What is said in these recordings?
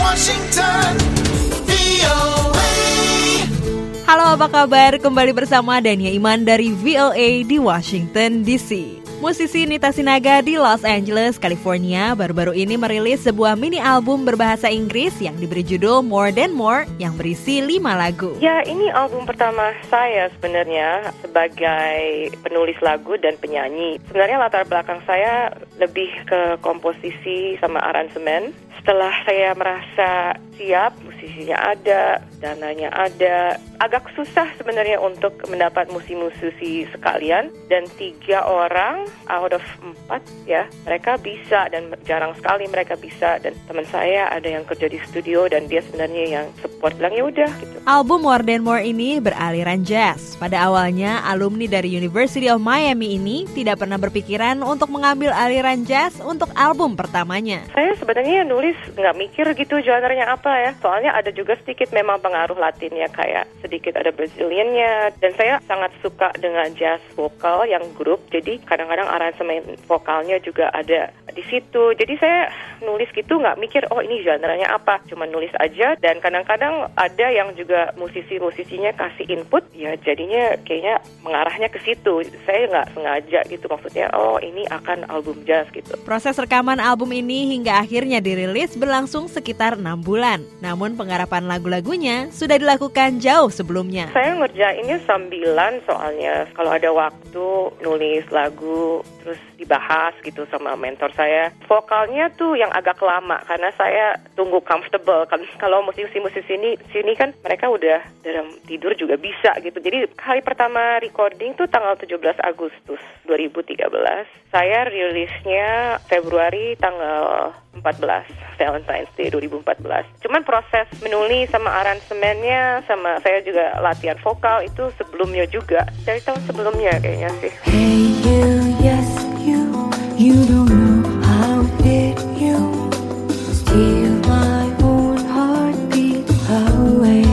Washington, VOA. Halo, apa kabar? Kembali bersama Dania Iman dari VOA di Washington DC. Musisi Nita Sinaga di Los Angeles, California baru-baru ini merilis sebuah mini album berbahasa Inggris yang diberi judul More Than More yang berisi 5 lagu. Ya, ini album pertama saya sebenarnya sebagai penulis lagu dan penyanyi. Sebenarnya latar belakang saya lebih ke komposisi sama aransemen. Setelah saya merasa siap, musisinya ada, dananya ada, agak susah sebenarnya untuk mendapat musisi-musisi sekalian. Dan 3 orang out of 4 ya, mereka bisa dan jarang sekali mereka bisa. Dan teman saya ada yang kerja di studio dan dia sebenarnya yang support, bilang ya udah gitu. Album More Than More ini beraliran jazz. Pada awalnya, alumni dari University of Miami ini tidak pernah berpikiran untuk mengambil aliran jazz untuk album pertamanya. Saya sebenarnya nulis nggak mikir gitu genre-nya apa ya. Soalnya ada juga sedikit memang pengaruh Latinnya, kayak sedikit ada Braziliannya. Dan saya sangat suka dengan jazz vokal yang grup. Jadi kadang-kadang aransemen vokalnya juga ada di situ. Jadi saya nulis gitu nggak mikir, oh ini genre-nya apa. Cuma nulis aja dan kadang-kadang ada yang juga musisi-musisinya kasih input. Ya jadinya kayaknya mengarahnya ke situ. Saya nggak sengaja gitu, maksudnya oh ini akan album jazz gitu. Proses rekaman album ini hingga akhirnya dirilis berlangsung sekitar 6 bulan. Namun penggarapan lagu-lagunya sudah dilakukan jauh sebelumnya. Saya ngerjainnya sambilan soalnya kalau ada waktu nulis lagu terus dibahas gitu sama mentor saya. Vokalnya tuh yang agak lama karena saya tunggu comfortable. Kalau musisi-musisi sini kan mereka udah dalam tidur juga bisa gitu. Jadi hari pertama recording tuh tanggal 17 Agustus 2013. Saya rilisnya Februari tanggal 14, Valentine's Day 2014. Cuman proses menulis sama aransemennya sama saya juga latihan vokal itu sebelumnya juga. Dari tahun sebelumnya kayaknya sih. Hey you, yes you don't know how it you steal my own heartbeat away.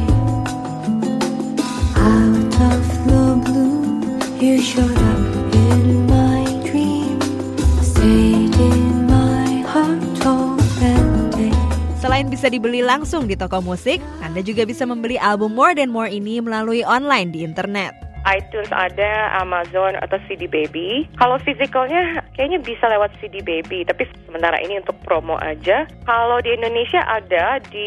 Out of the blue, you showed up in my dream, stayed in my heart all that day. Selain bisa dibeli langsung di toko musik, Anda juga bisa membeli album More Than More ini melalui online di internet. iTunes ada, Amazon atau CD Baby. Kalau fisikalnya kayaknya bisa lewat CD Baby, tapi sementara ini untuk promo aja. Kalau di Indonesia ada di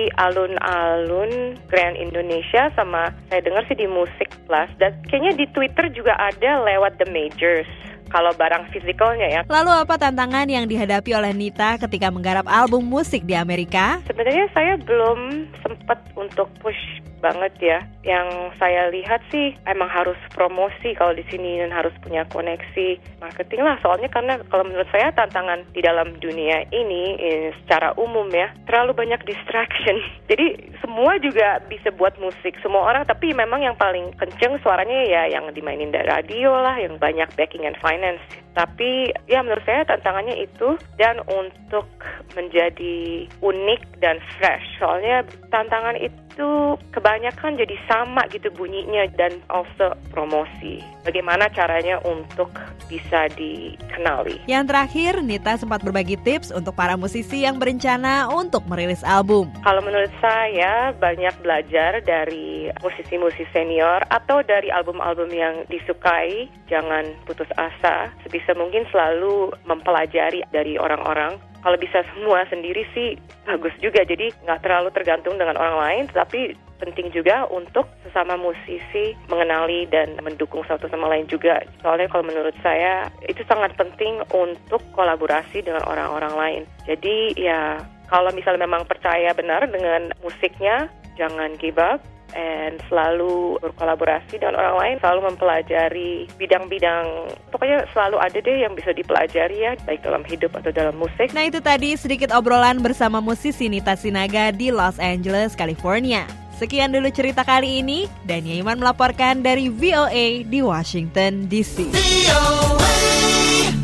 alun-alun Grand Indonesia sama saya dengar sih di Music Plus dan kayaknya di Twitter juga ada lewat The Majors. Kalau barang fisikalnya ya. Lalu apa tantangan yang dihadapi oleh Nita ketika menggarap album musik di Amerika? Sebenarnya saya belum sempat untuk push banget ya. Yang saya lihat sih emang harus promosi kalau di sini dan harus punya koneksi marketing lah. Soalnya karena kalau menurut saya tantangan di dalam dunia ini secara umum ya terlalu banyak distraction. Jadi semua juga bisa buat musik, semua orang, tapi memang yang paling kenceng suaranya ya yang dimainin dari radio lah, yang banyak backing and finance. Tapi ya menurut saya tantangannya itu dan untuk menjadi unik dan fresh. Soalnya tantangan itu kebanyakan jadi sama gitu bunyinya dan also promosi. Bagaimana caranya untuk bisa dikenali. Yang terakhir, Nita sempat berbagi tips untuk para musisi yang berencana untuk merilis album. Kalau menurut saya banyak belajar dari musisi-musisi senior atau dari album-album yang disukai. Jangan putus asa. Sebisa mungkin selalu mempelajari dari orang-orang. Kalau bisa semua sendiri sih bagus juga. Jadi nggak terlalu tergantung dengan orang lain, tapi penting juga untuk sesama musisi mengenali dan mendukung satu sama lain juga. Soalnya kalau menurut saya itu sangat penting untuk kolaborasi dengan orang-orang lain. Jadi ya kalau misalnya memang percaya benar dengan musiknya, jangan give up. And selalu berkolaborasi dengan orang lain, selalu mempelajari bidang-bidang, pokoknya selalu ada deh yang bisa dipelajari ya, baik dalam hidup atau dalam musik. Nah itu tadi sedikit obrolan bersama musisi Nita Sinaga di Los Angeles, California. Sekian dulu cerita kali ini, Dania Iman melaporkan dari VOA di Washington DC. VOA.